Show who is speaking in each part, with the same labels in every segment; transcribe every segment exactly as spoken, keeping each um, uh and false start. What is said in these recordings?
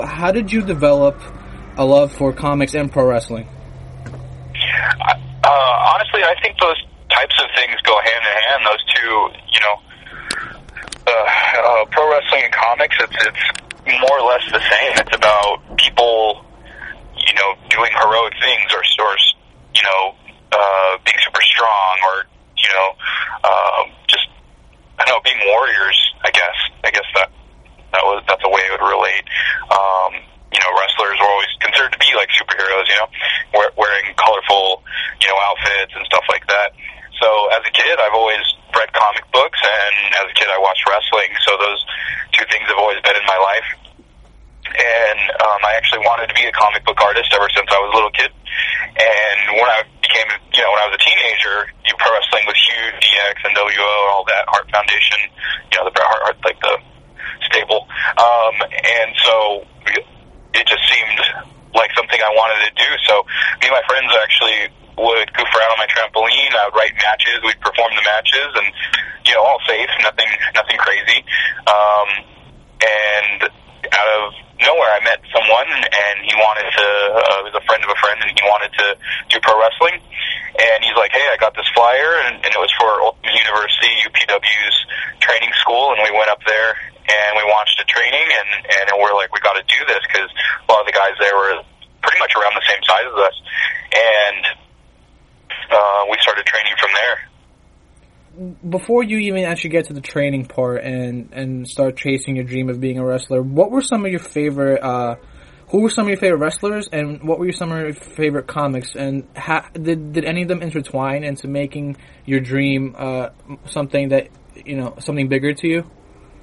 Speaker 1: How did you develop a love for comics and pro wrestling?
Speaker 2: Uh, honestly, I think those types of things go hand in hand. Those two, you know, uh, uh, pro wrestling and comics, it's, it's more or less the same. It's about people, you know, doing heroic things or, or you know, uh, being super strong or, you know, uh, just, I don't know, being warriors, I guess. I guess that, that was, that's a way it would relate. Um, you know, wrestlers were always considered to be like superheroes, you know, wearing colorful, you know, outfits and stuff like that. So as a kid, I've always read comic books, and as a kid, I watched wrestling. So those two things have always been in my life. And um, I actually wanted to be a comic book artist ever since I was a little kid. And when I became, you know, when I was a teenager, you pro wrestling was huge, D X and W O and all that, Hart Foundation, you know, the Bret Hart, like the stable. Um, and so it just seemed like something I wanted to do. So me and my friends actually would goof around on my trampoline. I would write matches. We'd perform the matches, and you know, all safe, nothing, nothing crazy. Um, and out of nowhere, I met someone, and he wanted to. Uh, was a friend of a friend, and he wanted to do pro wrestling. And he's like, "Hey, I got this flyer," and, and it was for Ultimate University, U P W's training school, and we went up there. And we watched the training, and, and we're like, we got to do this, because a lot of the guys there were pretty much around the same size as us. And uh, we started training from there.
Speaker 1: Before you even actually get to the training part and, and start chasing your dream of being a wrestler, what were some of your favorite, uh, who were some of your favorite wrestlers, and what were some of your favorite comics? And ha- did, did any of them intertwine into making your dream uh, something that, you know, something bigger to you?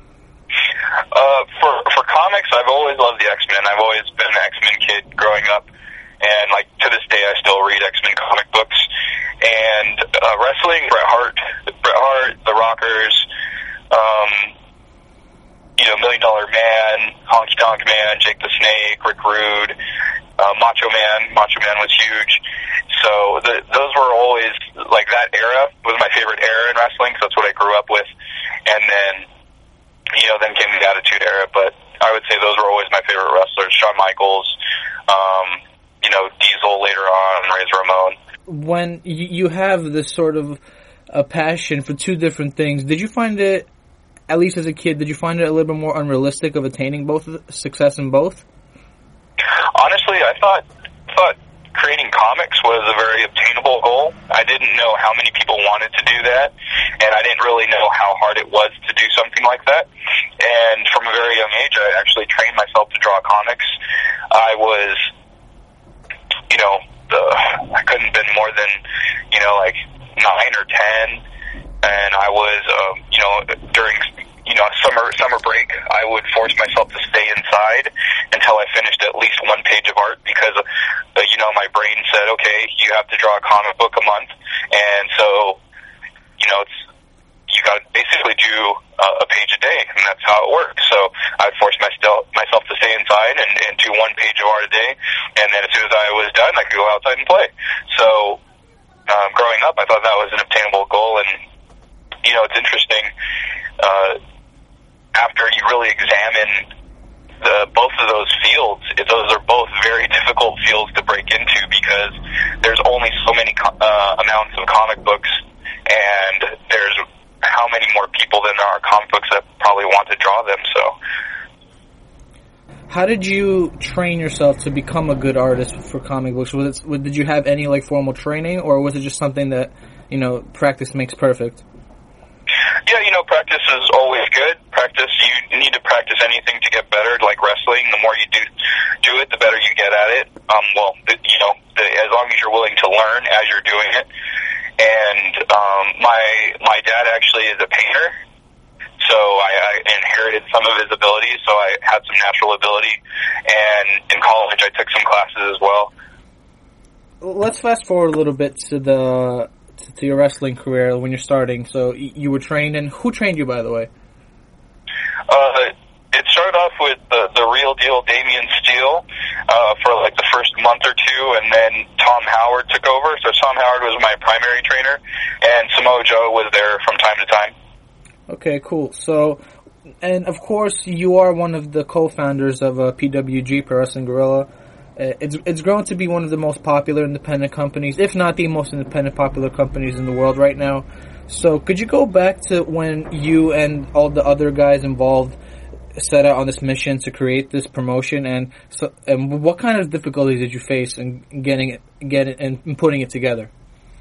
Speaker 2: Uh, for for comics, I've always loved the X-Men. I've always been an X-Men kid growing up, and like to this day, I still read X-Men comic books. And uh, wrestling, Bret Hart, Bret Hart, The Rockers, um, you know, Million Dollar Man, Honky Tonk Man, Jake the Snake, Rick Rude, uh, Macho Man. Macho Man was huge. So the, those were always like that era was my favorite era in wrestling. Because that's what I grew up with, and then. You know, then came the Attitude Era, but I would say those were always my favorite wrestlers. Shawn Michaels, um, you know, Diesel later on, Razor Ramon.
Speaker 1: When you have this sort of a passion for two different things, did you find it, at least as a kid, did you find it a little bit more unrealistic of attaining both success in both?
Speaker 2: Honestly, I thought thought creating comics was a very obtainable goal. I didn't know how many people wanted to do that, and I didn't really know how hard it was to do something like that. And from a very young age, I actually trained myself to draw comics. I was, you know, the, I couldn't have been more than, you know, like nine or ten, and I was, um, you know, during, you know, summer summer break, I would force myself to stay inside until I finished at least one page of art because, uh, you know, my brain said, okay, you have to draw a comic book a month, and so, you know, it's, you got to basically do uh, a page a day, and that's how it works. So I'd force myself myself to stay inside and, and do one page of art a day, and then as soon as I was done, I could go outside and play. So um, growing up, I thought that was an obtainable goal, and, you know, it's interesting, uh, after you really examine the, both of those fields, those are both very difficult fields to break into because there's only so many uh, amounts of comic books, and there's how many more people than there are comic books that probably want to draw them, so.
Speaker 1: How did you train yourself to become a good artist for comic books? Was it, did you have any, like, formal training, or was it just something that, you know, practice makes perfect?
Speaker 2: Yeah, you know, practice is always good. Practice, you need to practice anything to get better, like wrestling. The more you do do it, the better you get at it. Um, well, you know, the, as long as you're willing to learn as you're doing it. And um, my my dad actually is a painter, so I, I inherited some of his abilities, so I had some natural ability. And in college, I took some classes as well.
Speaker 1: Let's fast forward a little bit to the to your wrestling career when you're starting. So you were trained, and who trained you, by the way?
Speaker 2: Uh, it started off with the, the real deal Damian Steele uh, for like the first month or two, and then Tom Howard took over. So Tom Howard was my primary trainer, and Samoa Joe was there from time to time.
Speaker 1: Okay, cool. So and of course, you are one of the co-founders of uh, P W G, Pro Wrestling Guerrilla. Uh, it's it's grown to be one of the most popular independent companies, if not the most independent popular companies in the world right now. So, could you go back to when you and all the other guys involved set out on this mission to create this promotion, and so and what kind of difficulties did you face in getting it, getting and putting it together?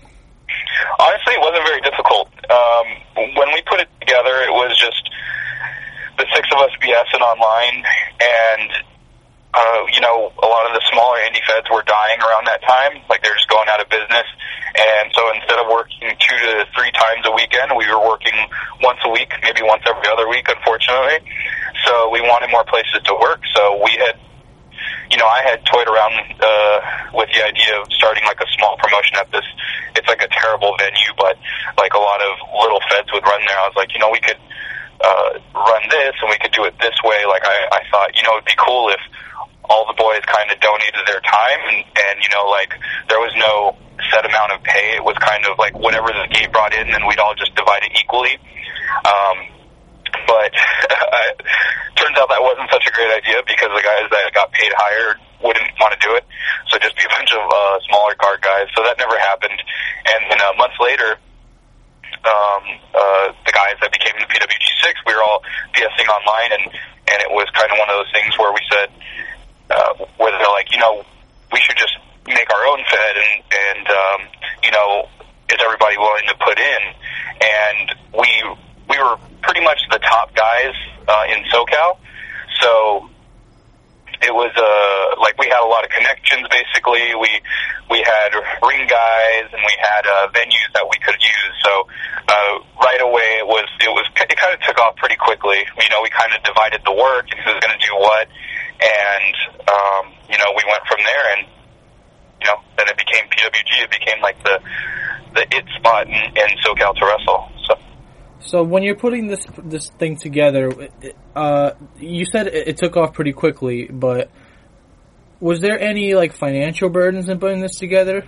Speaker 2: Honestly, it wasn't very difficult. Um, when we put it together, it was just the six of us BSing online, and uh, you know, a lot of the smaller indie feds were dying around that time, like they're just going out of business. And so instead of working two to three times a weekend, we were working once a week, maybe once every other week, unfortunately. So we wanted more places to work. So we had, you know, I had toyed around uh, with the idea of starting like a small promotion at this. It's like a terrible venue, but like a lot of little feds would run there. I was like, you know, we could uh, run this and we could do it this way. Like I, I thought, you know, it'd be cool if all the boys kind of donated their time, and, and you know, like there was no set amount of pay. It was kind of like whatever the gate brought in, and we'd all just divide it equally. Um, but turns out that wasn't such a great idea, because the guys that got paid higher wouldn't want to do it. So just be a bunch of uh, smaller card guys. So that never happened. And then uh, months later, um, uh, the guys that became the P W G six, we were all BSing online, and and it was kind of one of those things where we said, uh, where they're like, you know, we should just make our own fed, and and um, you know, is everybody willing to put in? And we we were pretty much the top guys uh, in SoCal, so it was uh, like we had a lot of connections. Basically, we we had ring guys, and we had uh, venues that we could use. So uh, right away, it was it was it kind of took off pretty quickly. You know, we kind of divided the work and who's going to do what, and um, you know, we went from there. And you know, then it became P W G. It became like the the it spot in, in SoCal to wrestle. So,
Speaker 1: so when you're putting this this thing together, uh, you said it, it took off pretty quickly, but was there any like financial burdens in putting this together?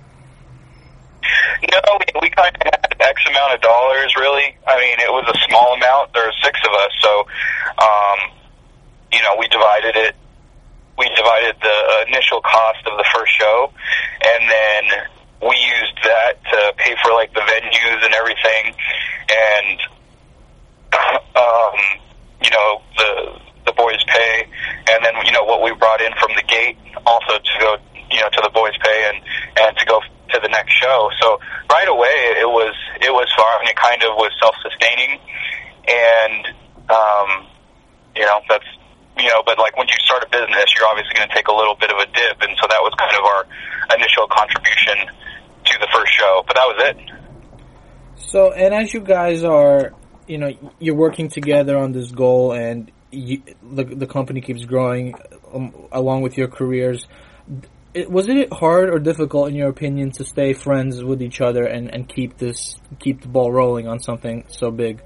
Speaker 2: No, we, we kind of had X amount of dollars. Really, I mean, it was a small amount. There were six of us, so um, you know, we divided it. We divided the initial cost of the first show, and then we used that to pay for like the venues and everything, and um, you know, the the boys' pay, and then you know what we brought in from the gate also to go, you know, to the boys' pay and and to go to the next show. So right away it was it was fun. It kind of was self-sustaining, and um, you know, that's. You know, but like when you start a business, you're obviously going to take a little bit of a dip, and so that was kind of our initial contribution to the first show. But that was it.
Speaker 1: So, and as you guys are, you know, you're working together on this goal, and you, the the company keeps growing um, along with your careers. It, was it hard or difficult, in your opinion, to stay friends with each other and, and keep this keep the ball rolling on something so big?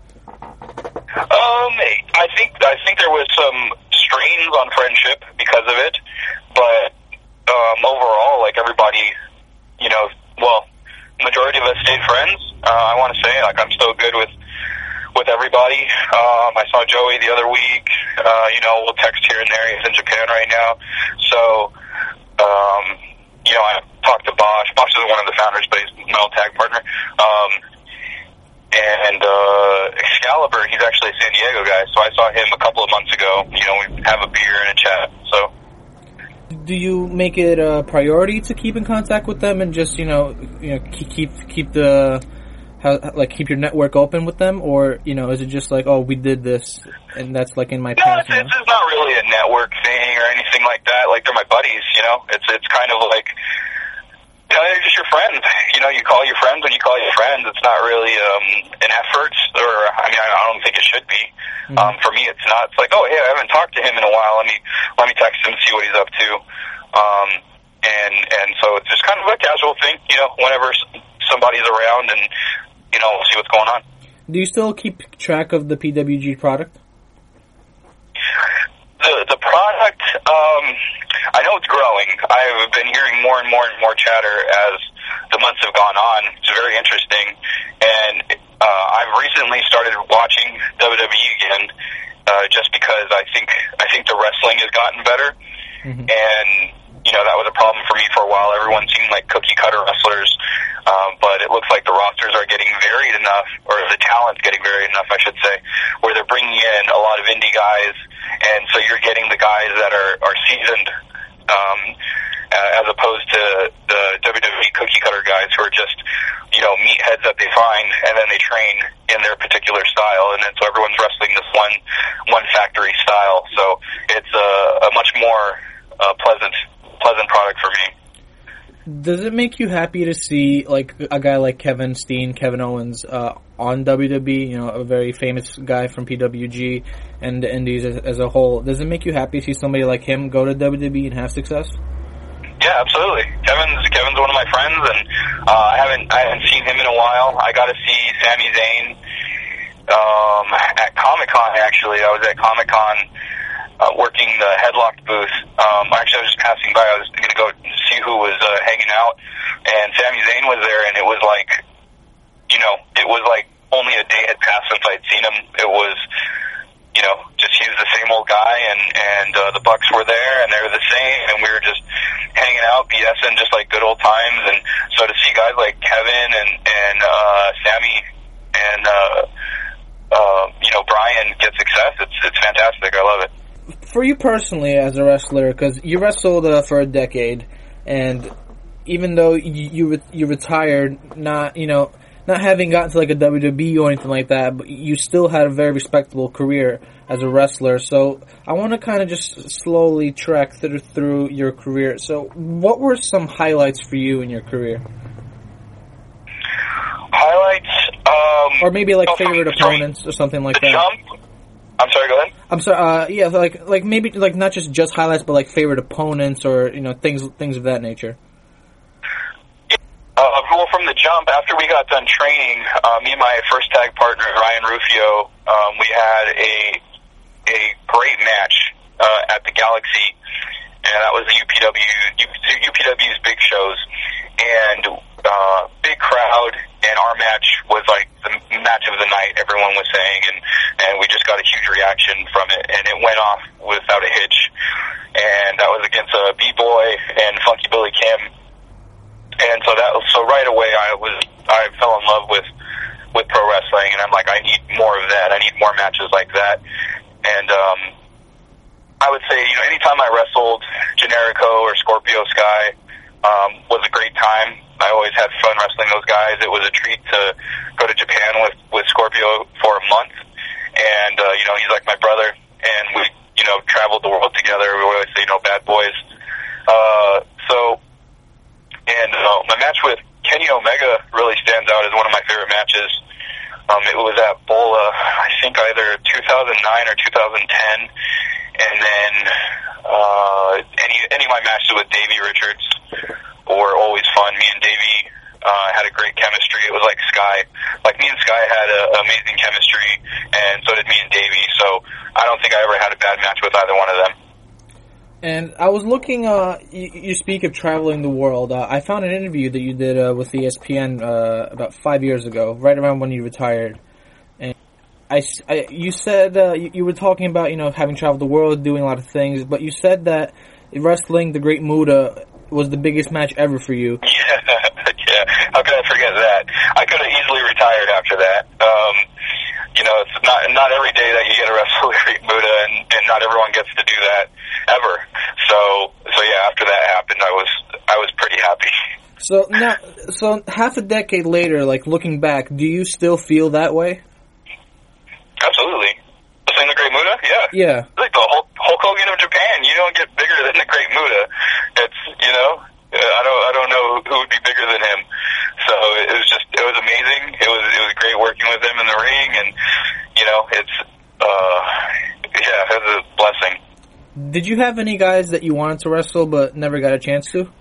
Speaker 2: Um, I think I think there was some strains on friendship because of it, but um, overall, like everybody, you know, well, majority of us stayed friends. Uh, I want to say, like, I'm still good with with everybody. Um, I saw Joey the other week. Uh, you know, we'll text here and there. He's in Japan right now, so um, you know, I talked to Bosch. Bosch isn't one of the founders, but he's my old tag partner. Um, And uh, Excalibur, he's actually a San Diego guy, so I saw him a couple of months ago. You know, we have a beer and a chat. So,
Speaker 1: do you make it a priority to keep in contact with them and just you know, you know, keep keep, keep the how, like keep your network open with them, or you know, is it just like, oh, we did this and that's like in my
Speaker 2: no,
Speaker 1: past?
Speaker 2: No, it's, it's not really a network thing or anything like that. Like, they're my buddies. You know, it's it's kind of like, you know, they're just your friends. You know, you call your friends when you call your friends. It's not really um, an effort, or I mean, I don't think it should be. Mm-hmm. Um, for me, it's not. It's like, oh, hey, I haven't talked to him in a while. Let me let me text him, see what he's up to. Um, and and so it's just kind of a casual thing. You know, whenever somebody's around, and you know, we'll see what's going on.
Speaker 1: Do you still keep track of the P W G product?
Speaker 2: The the product, um, I know it's growing. I've been hearing more and more and more chatter as the months have gone on. It's very interesting, and uh, I've recently started watching W W E again, uh, just because I think I think the wrestling has gotten better, mm-hmm. and you know that was a problem for me for a while. Everyone seemed like cookie cutter wrestlers, um, but it looks like the rosters are getting varied enough, or the talent's getting varied enough, I should say, where they're bringing in a lot of indie guys, and so you're getting the guys that are are seasoned. Um, as opposed to the W W E cookie cutter guys who are just, you know, meatheads that they find and then they train in their particular style, and then so everyone's wrestling this one one factory style. So it's a, a much more uh, pleasant pleasant product for me.
Speaker 1: Does it make you happy to see like a guy like Kevin Steen, Kevin Owens, uh, on W W E? You know, a very famous guy from P W G and the Indies as, as a whole. Does it make you happy to see somebody like him go to W W E and have success?
Speaker 2: Yeah, absolutely. Kevin's Kevin's one of my friends, and uh, I haven't I haven't seen him in a while. I got to see Sami Zayn um, at Comic Con. Actually, I was at Comic Con uh, working the Headlocked booth. Um, actually, I was just passing by. I was going to go see who was uh, hanging out, and Sami Zayn was there, and it was like, you know, it was like only a day had passed since I'd seen him. It was, you know, just he was the same old guy, and and uh, the Bucks were there, and they were the same, and we were just hanging out, BSing, just like good old times. And so to see guys like Kevin and and uh, Sammy and uh, uh, you know Brian get success, it's it's fantastic. I love it.
Speaker 1: For you personally, as a wrestler, because you wrestled uh, for a decade, and even though you you, re- you retired, not you know. Not having gotten to like a W W E or anything like that, but you still had a very respectable career as a wrestler. So I want to kind of just slowly track through, through your career. So what were some highlights for you in your career?
Speaker 2: Highlights? Um,
Speaker 1: or maybe like
Speaker 2: oh,
Speaker 1: favorite
Speaker 2: from,
Speaker 1: opponents or something like
Speaker 2: the
Speaker 1: that.
Speaker 2: Jump? I'm sorry, go ahead.
Speaker 1: I'm sorry, uh, yeah, like like maybe like not just just highlights, but like favorite opponents or, you know, things things of that nature.
Speaker 2: Uh, well, from the jump, after we got done training, uh, me and my first tag partner, Ryan Rufio, um, we had a a great match uh, at the Galaxy, and that was the U P W U P W's big shows, and uh, big crowd, and our match was like the match of the night, everyone was saying, and, and we just got a huge reaction from it, and it went off without a hitch, and that was against uh, B-Boy and Funky Billy Kim. And so that so right away I was I fell in love with with pro wrestling, and I'm like, I need more of that. I need more matches like that. And um, I would say, you know, anytime I wrestled Generico or Scorpio Sky um, was a great time. I always had fun wrestling those guys. It was a treat to go to Japan with with Scorpio for a month, and uh, you know, he's like my brother, and we you know traveled the world together. We always say, you know, bad boys. Uh, so. And uh, my match with Kenny Omega really stands out as one of my favorite matches. Um, it was at Bola, I think either two thousand nine or two thousand ten. And then uh, any any of my matches with Davey Richards were always fun. Me and Davey uh, had a great chemistry. It was like Sky. Like me and Sky had a, amazing chemistry, and so did me and Davey. So I don't think I ever had a bad match with either one of them.
Speaker 1: And I was looking, uh, you, you speak of traveling the world. Uh, I found an interview that you did uh, with E S P N uh, about five years ago, right around when you retired. And I, I you said uh, you, you were talking about, you know, having traveled the world, doing a lot of things, but you said that wrestling the Great Muta was the biggest match ever for you.
Speaker 2: Yeah, yeah. How could I forget that? I could have easily retired after that. Um, you know, it's not not every day that you get to wrestle the Great Muta, and, and not everyone gets to do that ever. So, so yeah, after that happened, I was I was pretty happy.
Speaker 1: So now, so half a decade later, like looking back, do you still feel that way?
Speaker 2: Absolutely. Wrestling the Great Muta, yeah,
Speaker 1: yeah.
Speaker 2: Like the Hulk, Hulk Hogan of Japan, you don't get bigger than the Great Muta. It's you know, I don't I don't know who would be bigger than him. So it was just it was amazing. It was it was great working with him in the ring, and you know, it's uh, yeah, it was a blessing.
Speaker 1: Did you have any guys that you wanted to wrestle but never got a chance to?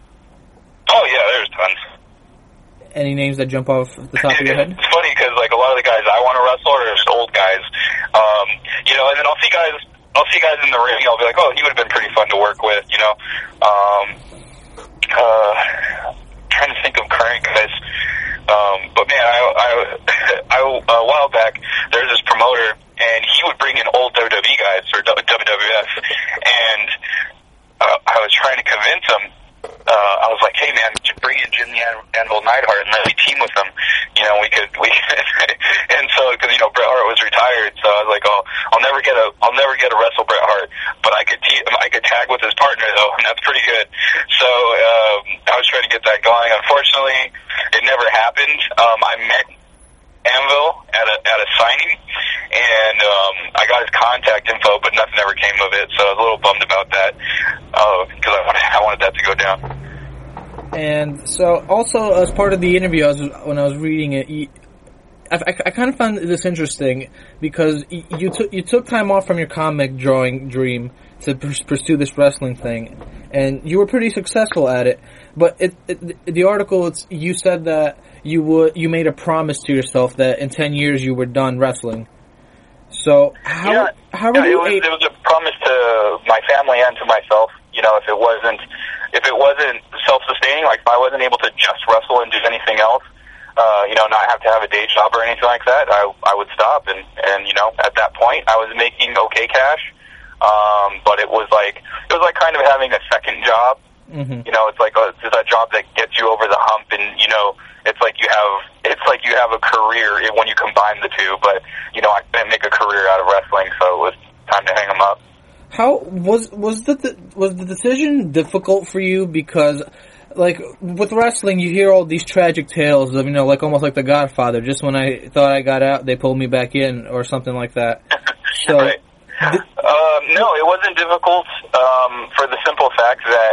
Speaker 2: Oh yeah, there's tons.
Speaker 1: Any names that jump off the top of your head?
Speaker 2: It's funny because like a lot of the guys I want to wrestle are just old guys, um, you know. And then I'll see guys, I'll see guys in the ring. I'll be like, oh, he would have been pretty fun to work with, you know. Um, uh, trying to think of current guys, um, but man, I, I I convince him. Uh, I was like, hey man, bring in Jim the Anvil Neidhart and let me team with him. You know, we could, we could, and so, cause you know, Bret Hart was retired, so I was like, oh, I'll never get a, I'll never get to wrestle Bret Hart, but I could te- I could tag with his partner though, and that's pretty good. So, um, I was trying to get that going. Unfortunately, it never happened. Um, I met Anvil at a, at a signing, and, um, I got his contact info, but nothing ever came of it, so I was a little bummed about that, uh, cause I wanted, I wanted that to go down.
Speaker 1: And so, also as part of the interview, I was, when I was reading it, you, I, I, I kind of found this interesting because you took you took time off from your comic drawing dream to pr- pursue this wrestling thing, and you were pretty successful at it. But it, it, the article, it's, you said that you would you made a promise to yourself that in ten years you were done wrestling. So how
Speaker 2: yeah,
Speaker 1: how
Speaker 2: yeah,
Speaker 1: were you?
Speaker 2: It was,
Speaker 1: a-
Speaker 2: it was a promise to my family and to myself. You know, if it wasn't if it wasn't self-sustaining, like if I wasn't able to just wrestle and do anything else, uh, you know, not have to have a day job or anything like that, I I would stop. And and you know, at that point, I was making okay cash, um, but it was like it was like kind of having a second job. Mm-hmm. You know, it's like a, it's a job that gets you over the hump, and you know, it's like you have it's like you have a career when you combine the two. But you know, I couldn't make a career out of wrestling, so it was time to hang them up.
Speaker 1: How was was the was the decision difficult for you? Because, like, with wrestling, you hear all these tragic tales of, you know, like almost like The Godfather. Just when I thought I got out, they pulled me back in, or something like that. So,
Speaker 2: right. th- um, no, it wasn't difficult um, for the simple fact that,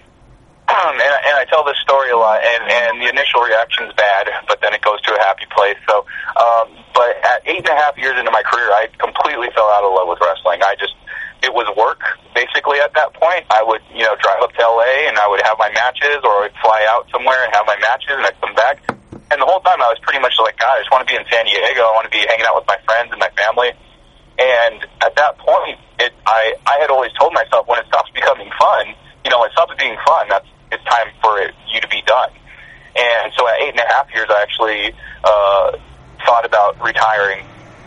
Speaker 2: and, and I tell this story a lot, and, and the initial reaction's bad, but then it goes to a happy place. So, um, but at eight and a half years into my career, I completely fell out of love with wrestling. I just It was work, basically, at that point. I would, you know, drive up to L A, and I would have my matches, or I'd fly out somewhere and have my matches, and I'd come back. And the whole time, I was pretty much like, God, I just want to be in San Diego. I want to be hanging out with my friends and my family. And at that point, it, I, I had always told myself, when it stops becoming fun, you know, when it stops being fun, that's, it's time for it, you to be done. And so at eight and a half years, I actually uh, thought about retiring.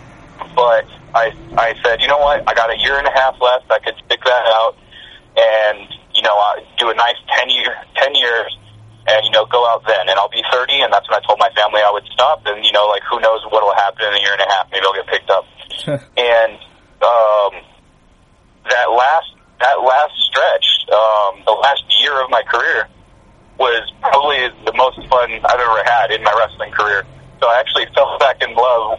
Speaker 2: But I I said, you know what, I got a year and a half left, I could stick that out and, you know, uh, do a nice ten, year, ten years and, you know, go out then. And I'll be thirty, and that's when I told my family I would stop. And, you know, like, who knows what will happen in a year and a half. Maybe I'll get picked up. And um, that last that last stretch, um, the last year of my career, was probably the most fun I've ever had in my wrestling career. So I actually fell back in love.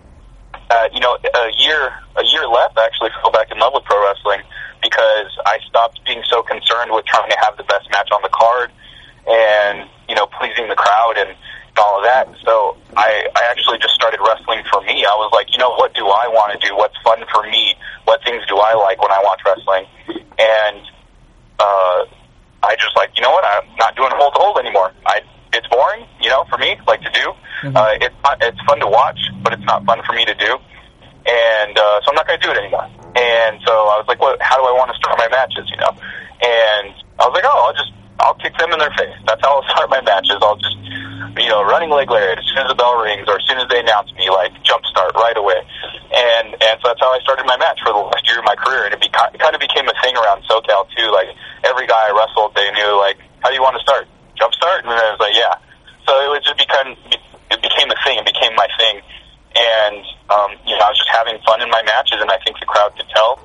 Speaker 2: Uh, you know, a year a year left, I actually fell back in love with pro wrestling because I stopped being so concerned with trying to have the best match on the card and, you know, pleasing the crowd and all of that. So I, I actually just started wrestling for me. I was like, you know, what do I want to do? What's fun for me? What things do I like when I watch wrestling? And uh, I just like, you know what, I'm not doing hold to hold anymore. I It's boring, you know, for me, like to do. Mm-hmm. Uh, it's not, it's fun to watch, but it's not fun for me to do. And uh, so I'm not going to do it anymore. And so I was like, well, how do I want to start my matches, you know? And I was like, oh, I'll just, I'll kick them in their face. That's how I'll start my matches. I'll just, you know, running leg lariat as soon as the bell rings or as soon as they announce me, like, jump start right away. And and so that's how I started my match for the last year of my career. And it, beca- it kind of became a thing around SoCal, too. Like, every guy I wrestled, they knew, like, how do you want to start? Jump start? And then I was like, yeah. So it was just become, it became a thing. It became my thing. And, um, you know, I was just having fun in my matches, and I think the crowd could tell.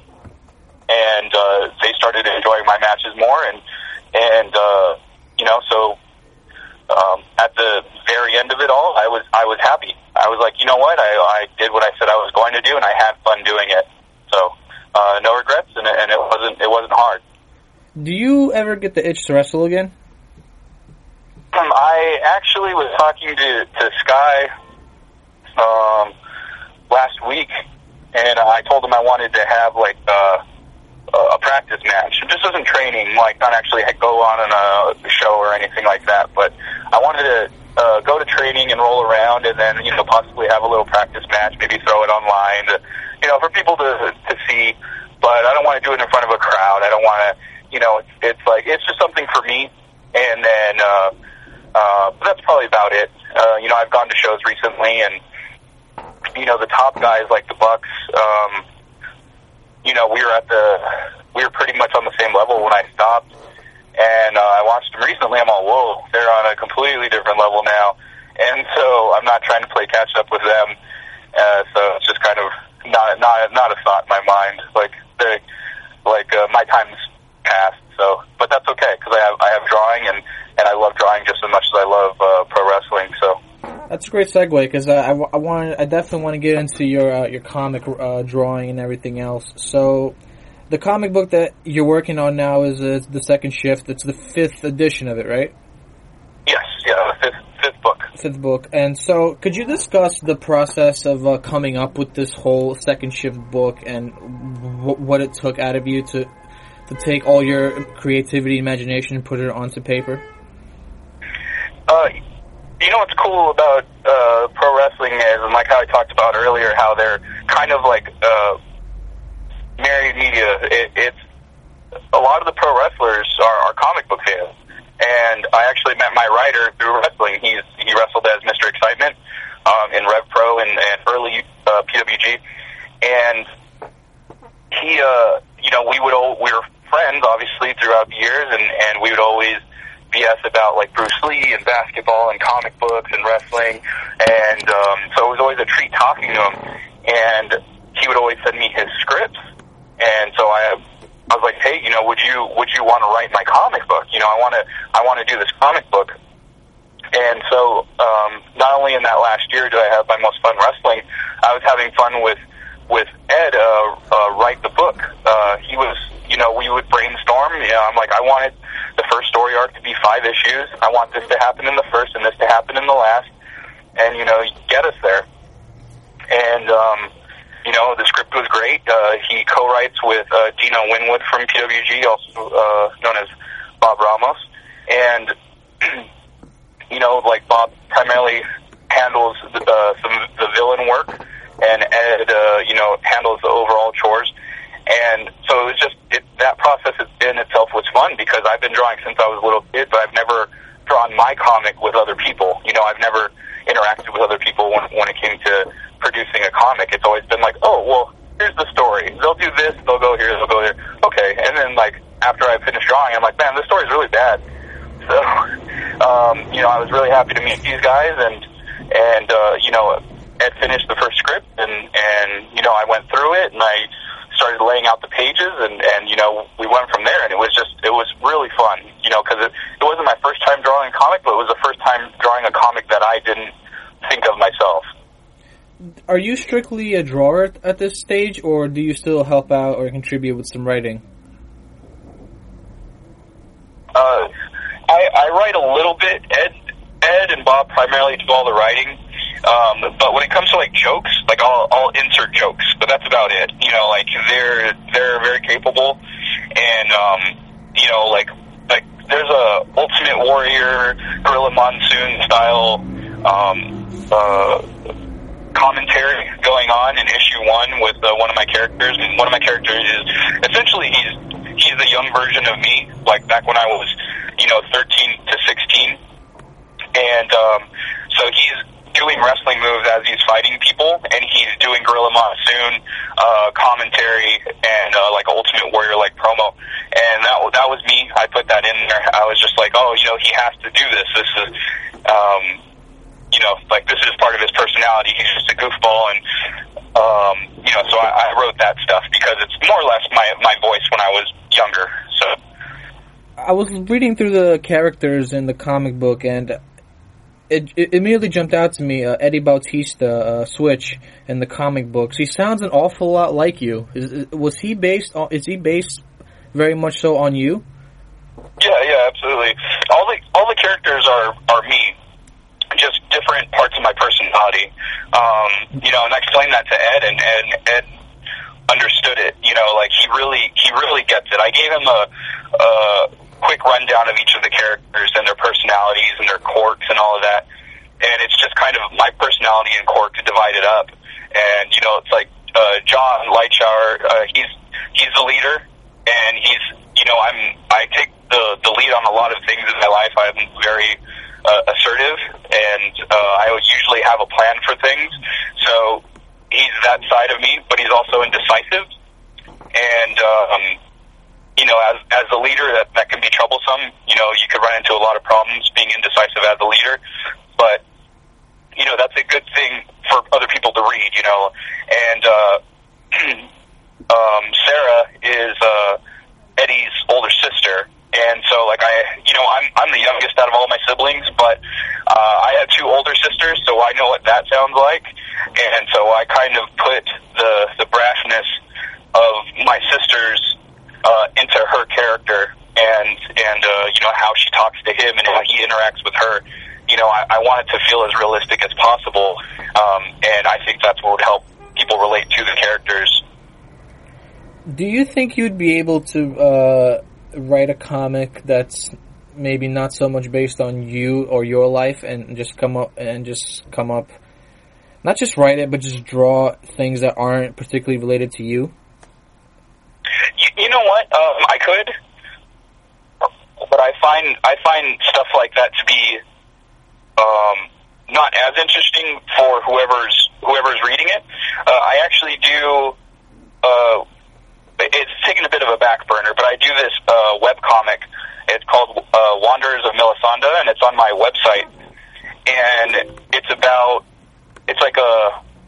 Speaker 2: And uh, they started enjoying my matches more. And, and uh, you know, so um, at the very end of it all, I was I was happy. I was like, you know what? I, I did what I said I was going to do, and I had fun doing it. So uh, no regrets, and, and it wasn't it wasn't hard.
Speaker 1: Do you ever get the itch to wrestle again?
Speaker 2: Um, I actually was talking to, to Sky um, last week, and I told him I wanted to have, like, uh, a practice match. This isn't training, like, not actually go on in a show or anything like that, but I wanted to uh, go to training and roll around and then, you know, possibly have a little practice match, maybe throw it online, to, you know, for people to to see, but I don't want to do it in front of a crowd. I don't want to, you know, it's, it's like, it's just something for me, and then, uh, uh, but that's probably about it. Uh, you know, I've gone to shows recently, and, you know, the top guys like the Bucks, um, you know, we were at the, we were pretty much on the same level when I stopped, completely different level now, and so I'm not trying to play catch up with them. Uh, so it's just kind of not not not a thought in my mind. Like they, like uh, my time's passed. So, but that's okay because I have I have drawing and, and I love drawing just as much as I love uh, pro wrestling. So
Speaker 1: that's a great segue because I, I, I want I definitely want to get into your uh, your comic uh, drawing and everything else. So. The comic book that you're working on now is uh, the second shift. It's the fifth edition of it, right?
Speaker 2: Yes, yeah, the fifth, fifth book.
Speaker 1: Fifth book. And so, could you discuss the process of uh, coming up with this whole second shift book and w- what it took out of you to to take all your creativity, imagination, and put it onto paper?
Speaker 2: Uh, you know what's cool about uh, pro wrestling is, and like how I talked about earlier, how they're kind of like uh, married media. It, it's a lot of the pro wrestlers are, are comic book fans, and I actually met my writer through wrestling. He's he wrestled as Mister Excitement um, in Rev Pro and, and early uh, P W G, and he, uh, you know, we would all, we were friends obviously throughout the years, and, and we would always B S about like Bruce Lee and basketball and comic books and wrestling, and um, so it was always a treat talking to him, and he would always send me his scripts. And so I, I was like, hey, you know, would you would you want to write my comic book? You know, I want to I want to do this comic book. And so, um, not only in that last year did I have my most fun wrestling, I was having fun with with Ed uh, uh, write the book. Uh, he was, you know, we would brainstorm. You know, I'm like, I wanted the first story arc to be five issues. I want this to happen in the first and this to happen in the last, and you know, get us there. And um, You know, the script was great. Uh, he co-writes with uh, Dino Winwood from P W G, also uh, known as Bob Ramos. And, you know, like Bob primarily handles the, uh, some the villain work, and Ed, uh, you know, handles the overall chores. And so it was just, it, that process in itself was fun because I've been drawing since I was a little kid, but I've never drawn my comic with other people. You know, I've never interacted with other people when, when it came to producing a comic. It's always been like, oh, well, here's the story. They'll do this, they'll go here, they'll go there. Okay. And then, like, after I finish drawing, I'm like, man, this story's really bad. So, um, you know, I was really happy to meet these guys, and, and, uh, you know, Ed finished the first script, and, and, you know, I went through it, and I started laying out the pages, and, and, you know, we went from there, and it was just, it was really fun, you know, because it, it wasn't my first time drawing a comic, but it was the first time drawing a comic that I didn't think of myself.
Speaker 1: Are you strictly a drawer at this stage, or do you still help out or contribute with some writing?
Speaker 2: Uh, I, I write a little bit. Ed, Ed and Bob primarily do all the writing. Um, but when it comes to like jokes, like I'll, I'll insert jokes, but that's about it. You know, like they're they're very capable, and um, you know, like like there's a Ultimate Warrior, Gorilla Monsoon style um, uh, commentary going on in issue one with uh, one of my characters. And one of my characters is essentially he's he's the young version of me, like back when I was, you know, thirteen to sixteen, and um, so he's doing wrestling moves as he's fighting people, and he's doing Gorilla Monsoon uh, commentary and uh, like Ultimate Warrior like promo, and that that was me. I put that in there. I was just like, oh, you know, he has to do this. This is, um, you know, like this is part of his personality. He's just a goofball, and um, you know, so I, I wrote that stuff because it's more or less my my voice when I was younger. So
Speaker 1: I was reading through the characters in the comic book, and It, it immediately jumped out to me, uh, Eddie Bautista, uh, Switch, in the comic books. He sounds an awful lot like you. Is, is, was he based on, is he based very much so on you?
Speaker 2: Yeah, yeah, absolutely. All the, all the characters are, are me. Just different parts of my personality. Um, you know, and I explained that to Ed, and, and Ed understood it. You know, like he really, he really gets it. I gave him a, a quick rundown of each of the characters and their personalities and their quirks and all of that, and it's just kind of my personality and quirk divided up. And you know, it's like uh, John Lightshower, uh, he's he's the leader, and he's, you know, I'm I take the the lead on a lot of things in my life. I'm very uh, assertive, and uh, I would usually have a plan for things. So he's that side of me, but he's also indecisive, and um, you know, as as a leader, that, that can be troublesome. some. You know, you could run into a lot of problems being indecisive as a leader, but, you know, that's a good thing for other people to read, you know. And uh, um, Sarah is uh, Eddie's older sister, and so, like, I, you know, I'm I'm the youngest out of all my siblings, but uh, I have two older sisters, so I know what that sounds like, and so I kind of put the the brashness of my sisters uh, into her character, and and uh, you know, how she talks to him and how he interacts with her. You know, I, I want it to feel as realistic as possible, um, and I think that's what would help people relate to the characters.
Speaker 1: Do you think you'd be able to uh, write a comic that's maybe not so much based on you or your life, and just come up and just come up, not just write it, but just draw things that aren't particularly related to you?
Speaker 2: You, you know what? Um, I could, but I find I find stuff like that to be Um, not as interesting for whoever's whoever's reading it. Uh, I actually do. Uh, it's taken a bit of a back burner, but I do this uh, web comic. It's called uh, Wanderers of Melisande, and it's on my website. And it's about. It's like a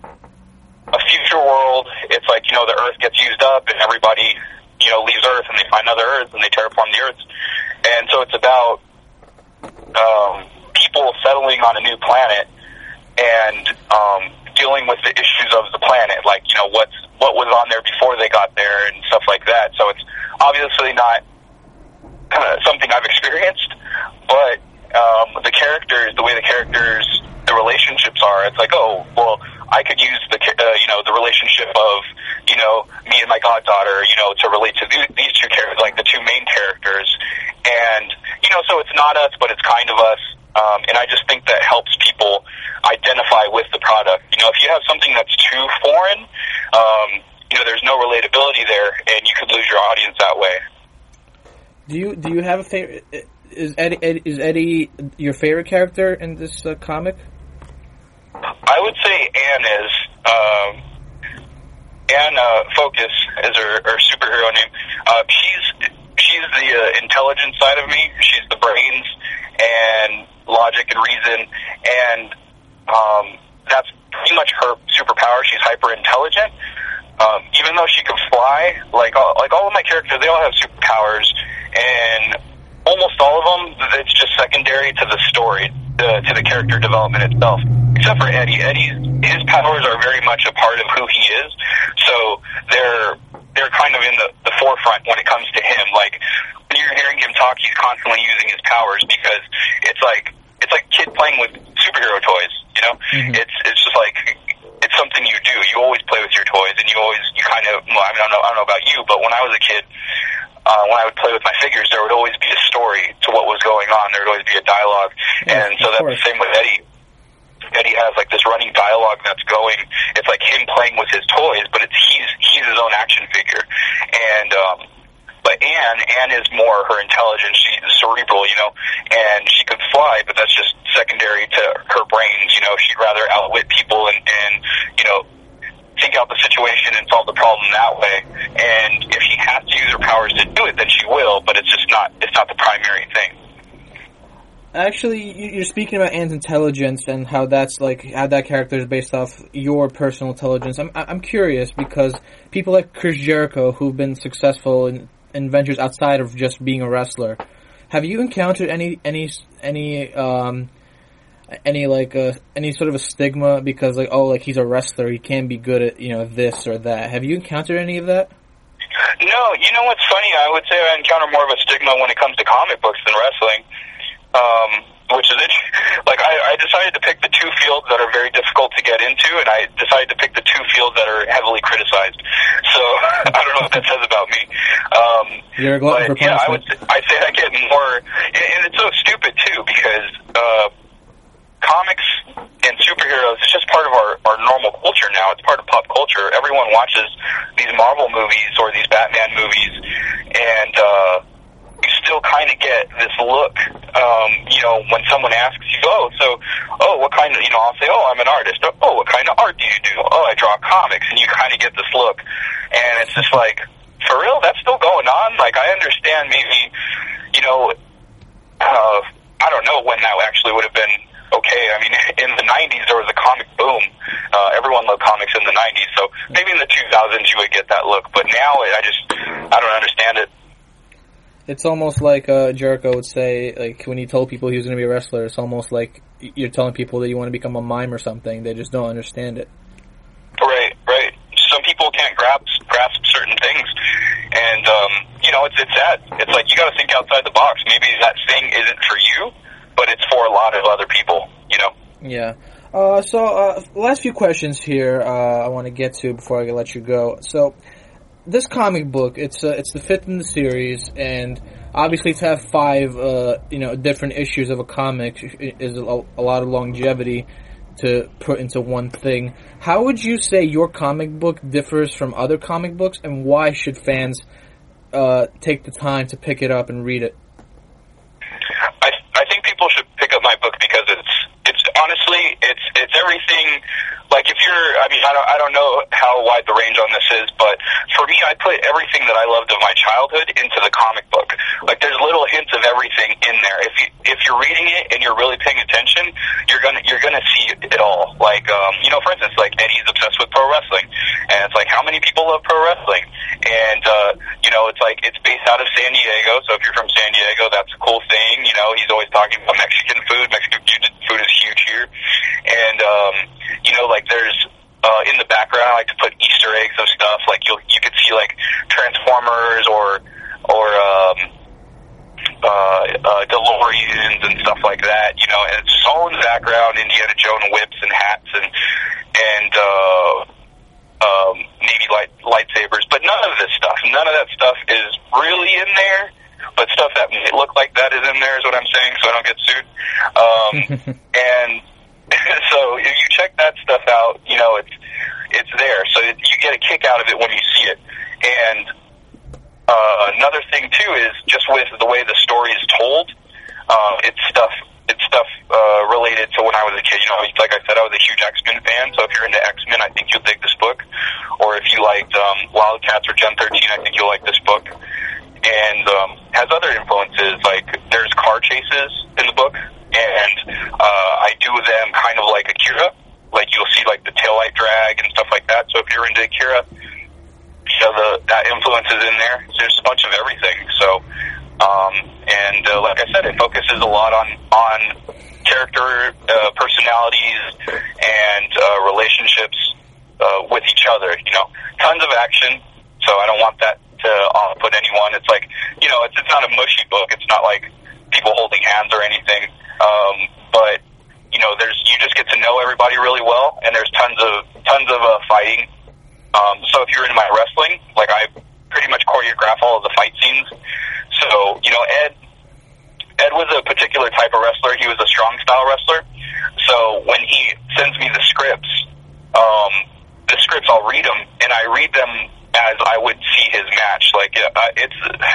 Speaker 2: a future world. It's like, you know, the Earth gets used up, and everybody, you know, leaves Earth, and they find other Earths, and they terraform the Earth. And so it's about. Um, people settling on a new planet and um, dealing with the issues of the planet, like, you know, what's, what was on there before they got there and stuff like that. So it's obviously not uh, something I've experienced, but um, the characters, the way the characters, the relationships are, it's like, oh, well, I could use the, uh, you know, the relationship of, you know, me and my goddaughter, you know, to relate to th- these two characters, like the two main characters. And, you know, so it's not us, but it's kind of us. Um, and I just think that helps people identify with the product. You know, if you have something that's too foreign, um, you know, there's no relatability there, and you could lose your audience that way.
Speaker 1: Do you do you have a favorite? Is Eddie, Eddie is Eddie your favorite character in this uh, comic?
Speaker 2: I would say Anne is. Um, Anne uh, Focus is her, her superhero name. Uh, she's she's the uh, intelligence side of me. She's the brains and logic and reason, and um, that's pretty much her superpower. She's hyper intelligent. Um, even though she can fly, like all, like all of my characters, they all have superpowers, and almost all of them, it's just secondary to the story, uh, to the character development itself. Except for Eddie. Eddie's his powers are very much a part of who he is, so they're they're kind of in the, the forefront when it comes to him. Like, when you're hearing him talk, he's constantly using his powers, because it's like it's like kid playing with superhero toys, you know? Mm-hmm. It's it's just like, it's something you do. You always play with your toys, and you always, you kind of, well, I mean, I don't know, I don't know about you, but when I was a kid, uh, when I would play with my figures, there would always be a story to what was going on. There would always be a dialogue, yeah, and so that's course. The same with Eddie. Eddie has like this running dialogue that's going. It's like him playing with his toys, but it's he's he's his own action figure. And um, but Anne, Anne is more her intelligence. She's cerebral, you know, and she could fly, but that's just secondary to her brains. You know, she'd rather outwit people and and you know, think out the situation and solve the problem that way. And if she has to use her powers to do it, then she will. But it's just not it's not the primary thing.
Speaker 1: Actually, you're speaking about Anne's intelligence and how that's like how that character is based off your personal intelligence. I'm I'm curious because people like Chris Jericho, who've been successful in, in ventures outside of just being a wrestler, have you encountered any any any um any like uh, any sort of a stigma because like oh like he's a wrestler, he can't be good at, you know, this or that? Have you encountered any of that?
Speaker 2: No, you know what's funny? I would say I encounter more of a stigma when it comes to comic books than wrestling. Um, which is it. Like, I, I decided to pick the two fields that are very difficult to get into, and I decided to pick the two fields that are heavily criticized. So, I don't know what that says about me. Um,
Speaker 1: You're a glutton for punishment.
Speaker 2: Yeah, I would, I say I get more, and it's so stupid, too, because, uh, comics and superheroes, it's just part of our, our normal culture now. It's part of pop culture. Everyone watches these Marvel movies or these Batman movies, and, uh, you still kind of get this look, um, you know, when someone asks you, oh, so, oh, what kind of, you know, I'll say, oh, I'm an artist. Oh, what kind of art do you do? Oh, I draw comics. And you kind of get this look. And it's just like, for real? That's still going on? Like, I understand maybe, you know, probably would have been okay. I mean, in the nineties, there was a comic boom. Uh, everyone loved comics in the nineties, so maybe in the two thousands you would get that look. But now, I just, I don't understand it.
Speaker 1: It's almost like uh, Jericho would say, like, when he told people he was going to be a wrestler, it's almost like you're telling people that you want to become a mime or something. They just don't understand it.
Speaker 2: Right, right. Some people can't grasp, grasp certain things, and, um, you know, it's, it's sad. It's like, you got to think outside the box. Maybe that thing isn't for you, but it's for a lot of other people, you know?
Speaker 1: Yeah. Uh, so, uh, last few questions here, uh, I want to get to before I let you go. So, this comic book, it's, uh, it's the fifth in the series, and obviously to have five, uh, you know, different issues of a comic is a, a lot of longevity to put into one thing. How would you say your comic book differs from other comic books, and why should fans, uh, take the time to pick it up and read it?
Speaker 2: I, I think people should pick up my book because it's, it's honestly, it's, it's everything. Like, if you're, I mean, I don't, I don't know how wide the range on this is, but for me, I put everything that I loved of my childhood into the comic book. Like, there's little hints of everything in there. If you, if you're reading it and you're really paying attention, you're gonna, you're gonna see it all. Like, um, you know, for instance, like, Eddie's obsessed with pro wrestling, and it's like, how many people love pro wrestling? And, uh, you know, it's like, it's based out of San Diego, so if you're from San Diego, that's a cool thing. You know, he's always talking about Mexican food. Mexican food is huge here. And, um, you know, like, there's, uh, in the background, I like to put Easter eggs of stuff, like, you'll, you could see, like, Transformers or, or, um, uh, uh, DeLoreans and stuff like that, you know, and it's just all in the background, Indiana Jones whips and hats and, and, uh, um, Navy light, lightsabers, but none of this stuff, none of that stuff is really in there, but stuff that may look like that is in there is what I'm saying, so I don't get sued. Um, and so if you check that stuff out, you know, it's, it's there, so it, you get a kick out of it when you see it. And, uh, another thing too is just with the way the story is told, um, it's stuff, it's stuff, uh, related to when I was a kid. You know, like I said, I was a huge X-Men fan, so if you're into X-Men, I think you'll dig this book. Or if you liked, um, Wildcats or Gen thirteen, I think you'll like this book. And, um, has other influences, like there's car chases in the book, and, uh, I do them kind of like Akira. Like, you'll see, like, the taillight drag and stuff like that. So if you're into Akira, you know, the, that influence is in there. There's a bunch of everything. So, um, and, uh, like I said, it focuses a lot on, on character, uh, personalities, and, uh, relationships, uh, with each other, you know. Tons of action, so I don't want that to off-put anyone. It's like, you know, it's, it's not a mushy book. It's not like people holding hands or anything. Um, but, you know, there's, you just get to know everybody really well, and there's tons of, tons of, uh, fighting. Um, so if you're into my wrestling, like, I pretty much choreograph all of the fight scenes. So, you know, Ed, Ed was a particular type of wrestler. He was a strong style wrestler. So when he sends me the scripts, um, the scripts, I'll read them, and I read them as I would see his match. Like, uh, it's,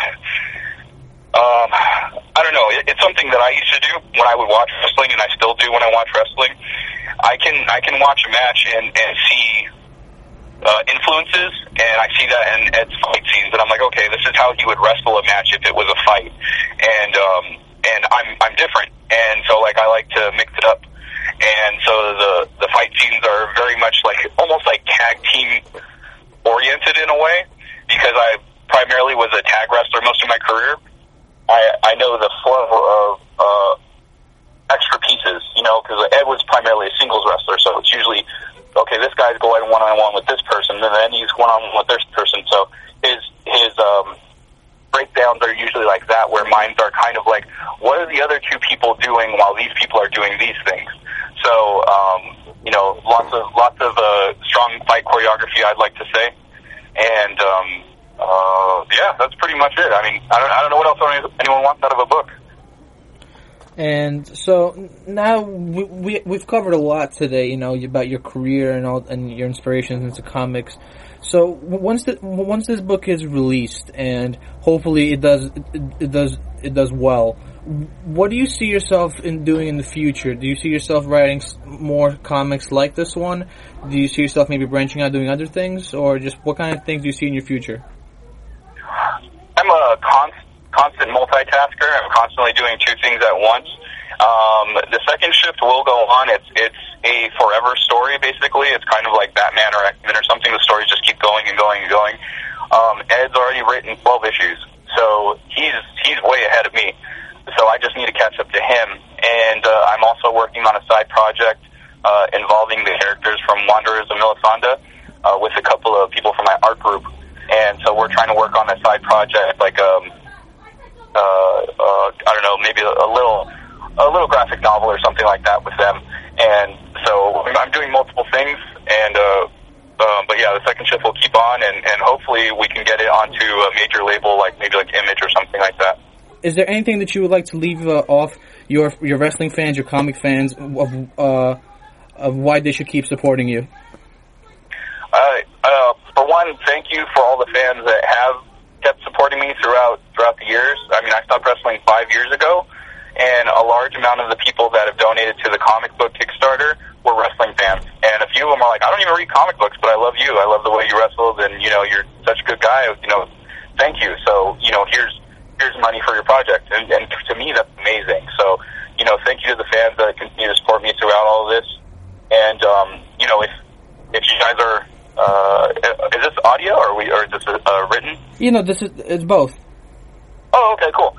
Speaker 2: Um, I don't know. It, it's something that I used to do when I would watch wrestling, and I still do when I watch wrestling. I can I can watch a match and, and see uh, influences, and I see that in Ed's fight scenes, and I'm like, okay, this is how he would wrestle a match if it was a fight, and um, and I'm I'm different, and so like I like to mix it up, and so the the fight scenes are very much like almost like tag team oriented in a way, because I primarily was a tag wrestler most of my career. I, I know the flow of uh, extra pieces, you know, because Ed was primarily a singles wrestler, so it's usually, okay, this guy's going one-on-one with this person, and then he's one-on-one with this person, so his his um, breakdowns are usually like that, where mine are kind of like, what are the other two people doing while these people are doing these things? So, um, you know, lots of, lots of uh, strong fight choreography, I'd like to say, and, um, Uh, yeah, that's pretty much it. I mean, I don't, I don't know what else anyone wants out of a book.
Speaker 1: And so now we, we we've covered a lot today, you know, about your career and all, and your inspirations into comics. So once the, once this book is released, and hopefully it does it, it does it does well, what do you see yourself in doing in the future? Do you see yourself writing more comics like this one? Do you see yourself maybe branching out, doing other things, or just what kind of things do you see in your future?
Speaker 2: I'm a const, constant multitasker. I'm constantly doing two things at once. Um, the second shift will go on. It's it's a forever story, basically. It's kind of like Batman or X-Men or something. The stories just keep going and going and going. Um, Ed's already written twelve issues, so he's he's way ahead of me. So I just need to catch up to him. And uh, I'm also working on a side project uh, involving the characters from Wanderers of Milisanda uh, with a couple of people from my art group. And so we're trying to work on a side project, like um, uh, uh, I don't know, maybe a, a little. a little graphic novel or something like that with them. And so I'm doing multiple things, and uh, um, but yeah, the second shift will keep on, and, and hopefully we can get it onto a major label, like maybe like Image or something like that.
Speaker 1: Is there anything that you would like to leave uh, off your your wrestling fans, your comic fans, of uh, of why they should keep supporting you?
Speaker 2: Uh, uh, for one, thank you for all the fans that have kept supporting me throughout throughout the years. I mean, I stopped wrestling five years ago. And a large amount of the people that have donated to the comic book Kickstarter were wrestling fans. And a few of them are like, I don't even read comic books, but I love you. I love the way you wrestled, and, you know, you're such a good guy. You know, thank you. So, you know, here's here's money for your project. And, and to me, that's amazing. So, you know, thank you to the fans that continue to support me throughout all of this. And, um, you know, if if you guys are, uh, is this audio or, are we, or is this uh, written?
Speaker 1: You know, this is it's both.
Speaker 2: Oh, okay, cool.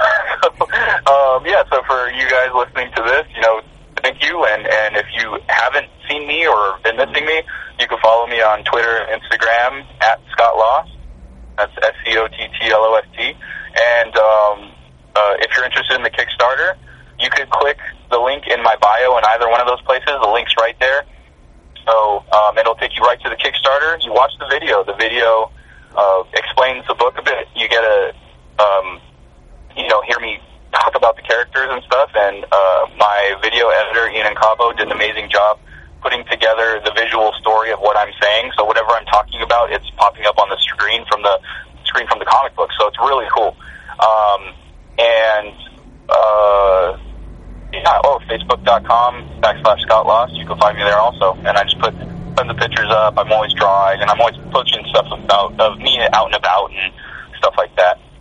Speaker 2: um, yeah, so for you guys listening to this, you know, thank you. And, and if you haven't seen me or been missing me, you can follow me on Twitter and Instagram at Scott Lost. That's S C O T T L O S T. And um, uh, if you're interested in the Kickstarter, you could click the link in my bio in either one of those places. The link's right there. So um, it'll take you right to the Kickstarter. You watch the video. The video uh, explains the book a bit. You get a... Um, you know, hear me talk about the characters and stuff, and uh, my video editor, Ian Cabo, did an amazing job putting together the visual story of what I'm saying, so whatever I'm talking about, it's popping up on the screen from the screen from the comic book, so it's really cool. Um, and, uh, yeah, oh, Facebook.com backslash Scott Lost, you can find me there also, and I just put tons of pictures up. I'm always drawing, and I'm always posting stuff about of me out and about and stuff like that.